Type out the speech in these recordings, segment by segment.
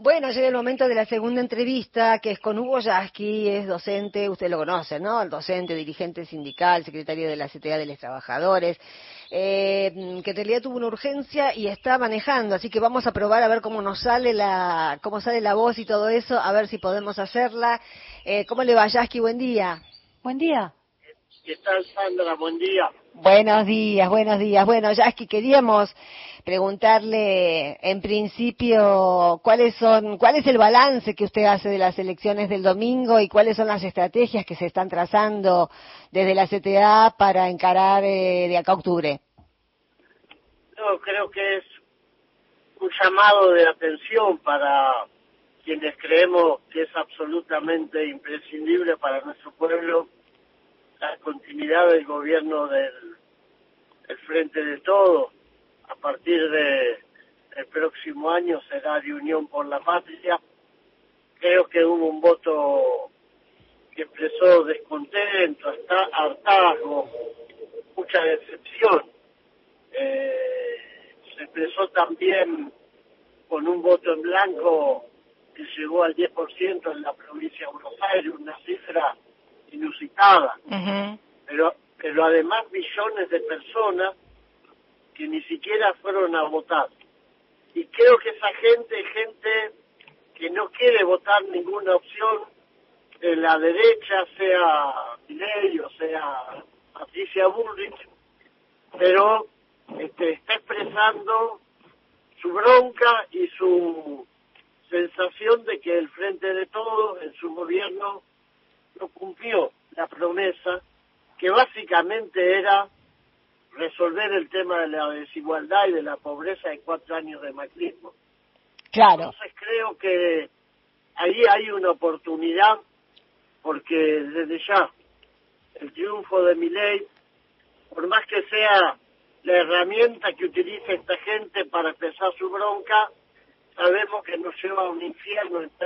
Bueno, llega el momento de la segunda entrevista, que es con Hugo Yasky, es docente, usted lo conoce, ¿no? El docente, dirigente sindical, secretario de la CTA de los Trabajadores, que en realidad tuvo una urgencia y está manejando, así que vamos a probar a ver cómo sale la voz y todo eso, a ver si podemos hacerla. ¿Cómo le va, Yasky? Buen día. Buen día. ¿Qué tal, Sandra? Buen día. Buenos días, buenos días. Bueno, Yasky, queríamos preguntarle, en principio, cuál es el balance que usted hace de las elecciones del domingo y cuáles son las estrategias que se están trazando desde la CTA para encarar de acá a octubre. No, creo que es un llamado de atención para quienes creemos que es absolutamente imprescindible para nuestro pueblo la continuidad del gobierno del Frente de Todos. A partir del próximo año será de Unión por la Patria. Creo que hubo un voto que expresó descontento, hasta hartazgo, mucha decepción. Se expresó también con un voto en blanco que llegó al 10% en la provincia de Buenos Aires, una cifra inusitada. Uh-huh. Pero además millones de personas que ni siquiera fueron a votar. Y creo que esa gente que no quiere votar ninguna opción de la derecha, sea Milei o sea Patricia Bullrich, pero está expresando su bronca y su sensación de que el Frente de Todos en su gobierno no cumplió la promesa que básicamente era resolver el tema de la desigualdad y de la pobreza de 4 años de macrismo. Claro. Entonces creo que ahí hay una oportunidad, porque desde ya el triunfo de Milei, por más que sea la herramienta que utiliza esta gente para expresar su bronca, sabemos que nos lleva a un infierno en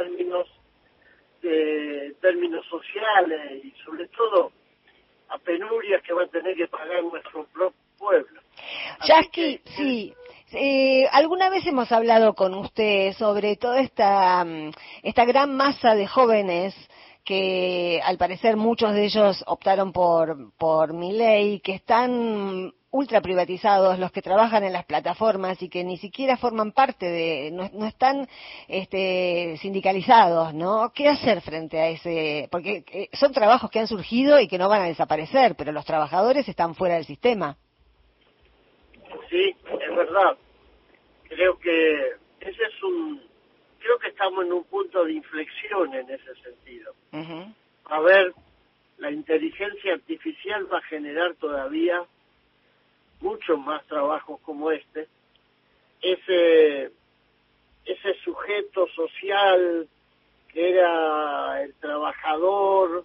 términos sociales y sobre todo a penurias que va a tener que pagar nuestro propio pueblo. Yasky, sí. Alguna vez hemos hablado con usted sobre toda esta gran masa de jóvenes que al parecer muchos de ellos optaron por Milei, que están ultra privatizados, los que trabajan en las plataformas y que ni siquiera forman parte no están sindicalizados, ¿no? ¿Qué hacer frente a ese? Porque son trabajos que han surgido y que no van a desaparecer, pero los trabajadores están fuera del sistema. Sí, es verdad. Creo que creo que estamos en un punto de inflexión en ese sentido. Uh-huh. A ver, la inteligencia artificial va a generar todavía muchos más trabajos como este. Ese sujeto social que era el trabajador,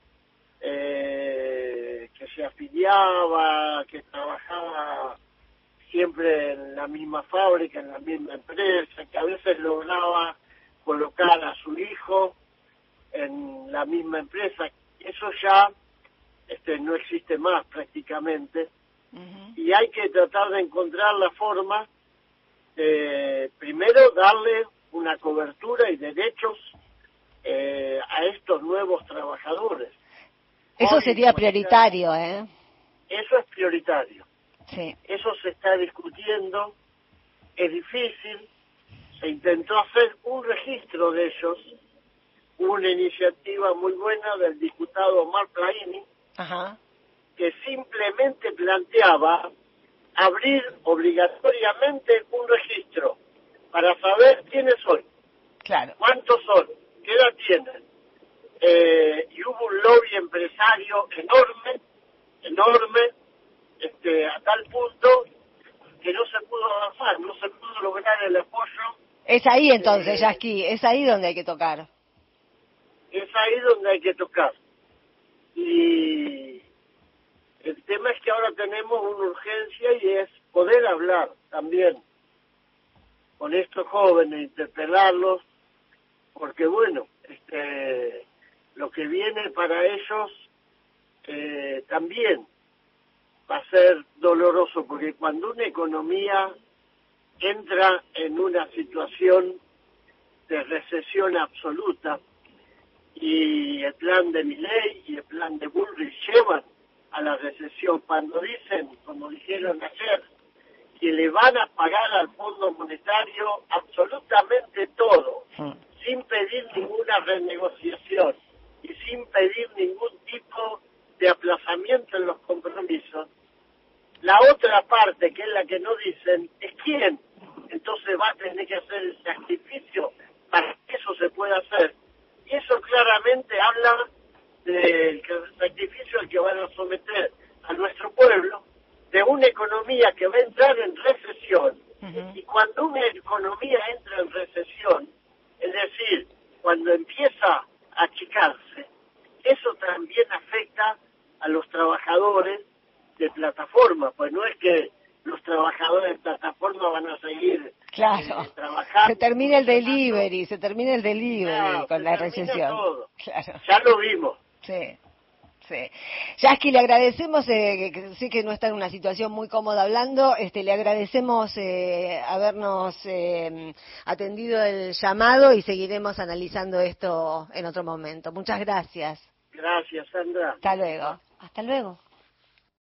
que se afiliaba, que trabajaba siempre en la misma fábrica, en la misma empresa, que a veces lograba colocar a su hijo en la misma empresa. Eso ya no existe más prácticamente. Uh-huh. Y hay que tratar de encontrar la forma de, primero, darle una cobertura y derechos a estos nuevos trabajadores. Eso sería prioritario, ¿eh? Eso es prioritario. Sí. Eso se está discutiendo, es difícil. Se intentó hacer un registro de ellos, una iniciativa muy buena del diputado Omar Plaini, Ajá. que simplemente planteaba abrir obligatoriamente un registro para saber quiénes son, Claro. cuántos son, qué edad tienen. Y hubo un lobby empresario enorme, a tal punto que no se pudo avanzar, no se pudo lograr el apoyo. Es ahí entonces, Yasky, es ahí donde hay que tocar. Es ahí donde hay que tocar. Y el tema es que ahora tenemos una urgencia y es poder hablar también con estos jóvenes, interpelarlos, porque bueno, lo que viene para ellos también va a ser doloroso, porque cuando una economía entra en una situación de recesión absoluta, y el plan de Milei y el plan de Bullrich llevan a la recesión. Cuando dicen, como dijeron ayer, que le van a pagar al Fondo Monetario absolutamente todo, sin pedir ninguna renegociación y sin pedir ningún tipo de aplazamiento en los compromisos, la otra parte, que es la que no dicen, es quién entonces va a tener que hacer el sacrificio para que eso se pueda hacer. Y eso claramente habla del sacrificio al que van a someter a nuestro pueblo, de una economía que va a entrar en recesión. Y cuando una economía entra en recesión, es decir, cuando empieza a achicarse, eso también afecta a los trabajadores de plataforma, pues no es que los trabajadores de plataforma van a seguir trabajando. Se termina el delivery claro, con la recesión. Todo. Claro. Ya lo vimos. Sí. Sí. Yasky, le agradecemos, que sé que no está en una situación muy cómoda hablando, le agradecemos habernos atendido el llamado y seguiremos analizando esto en otro momento. Muchas gracias. Gracias, Sandra. Hasta luego. Hasta luego.